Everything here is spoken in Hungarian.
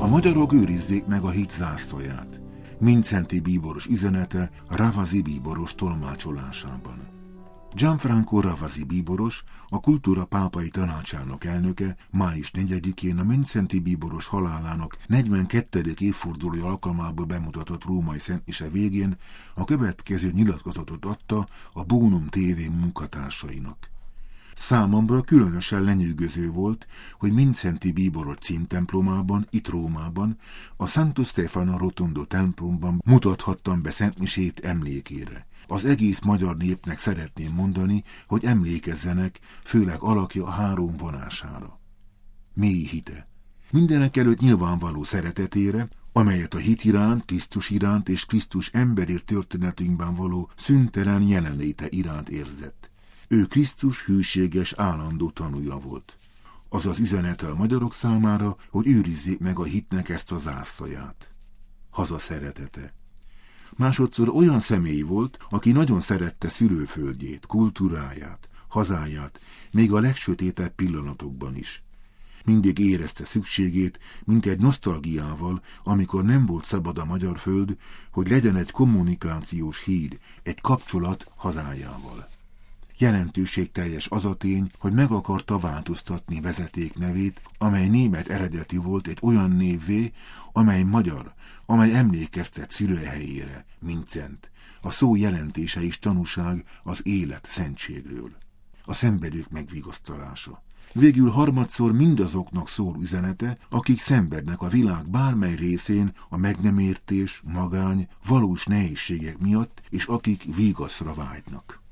A magyarok őrizzék meg a hit zászlaját. Mindszenty bíboros üzenete Ravasi bíboros tolmácsolásában. Gianfranco Ravasi bíboros, a Kultúra pápai tanácsának elnöke május 4-én a Mindszenty bíboros halálának 42. évfordulója alkalmából bemutatott római szentmise végén a következő nyilatkozatot adta a Bonum TV munkatársainak. Számomra különösen lenyűgöző volt, hogy Mindszenty bíboros címtemplomában, itt Rómában, a Santo Stefano Rotondo templomban mutathattam be szentmisét emlékére. Az egész magyar népnek szeretném mondani, hogy emlékezzenek, főleg alakja 3 vonására. Mély hite. Mindenekelőtt nyilvánvaló szeretetére, amelyet a hit iránt, Krisztus iránt és Krisztus emberi történetünkben való szüntelen jelenléte iránt érzett. Ő Krisztus hűséges, állandó tanúja volt. Az az üzenete a magyarok számára, hogy őrizzék meg a hitnek ezt a zászlaját. Haza szeretete. Másodszor olyan személy volt, aki nagyon szerette szülőföldjét, kultúráját, hazáját, még a legsötétebb pillanatokban is. Mindig érezte szükségét, mint egy nosztalgiával, amikor nem volt szabad a magyar föld, hogy legyen egy kommunikációs híd, egy kapcsolat hazájával. Jelentőségteljes az a tény, hogy meg akarta változtatni vezetéknevét, amely német eredetű volt egy olyan névvé, amely magyar, amely emlékeztet szülőhelyére, Mindszenty. A szó jelentése is tanúság az élet szentségről. A szenvedők megvigasztalása. Végül harmadszor mindazoknak szól üzenete, akik szenvednek a világ bármely részén a meg nem értés, magány, valós nehézségek miatt, és akik vigaszra vágynak.